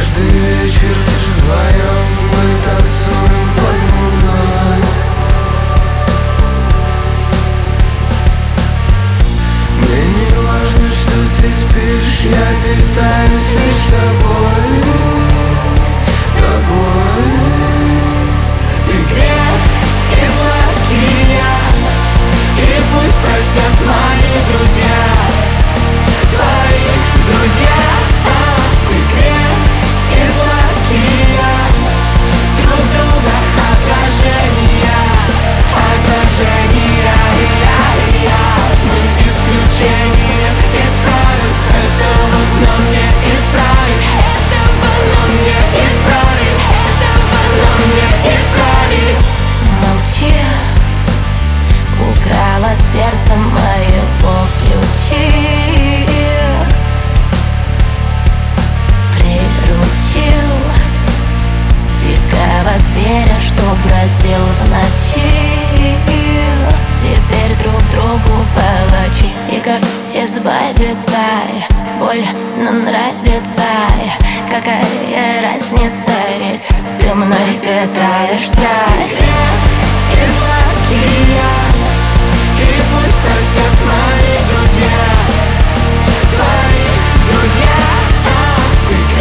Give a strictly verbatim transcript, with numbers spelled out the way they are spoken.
Каждый вечер лишь вдвоем мы танцуем под луной. Мне не важно, что ты спишь, я питаюсь лишь тобой, тобой. Ты грех и сладкий я, и пусть простят мои друзья, твои друзья. Ты грех и сладкий я, друг друга отражения, отражения. Я, я, мы исключение, исправим этого, но не исправим этого, но не исправим этого, но не исправим. Молчи, украл от сердца моего ключи, приручил дикого зверя, что бродил в ночи. Теперь друг другу палачи. И как избавиться, больно нравится. Какая разница, ведь ты мной питаешься. И сладкий я, и пусть простят мои друзья, твои друзья. Ты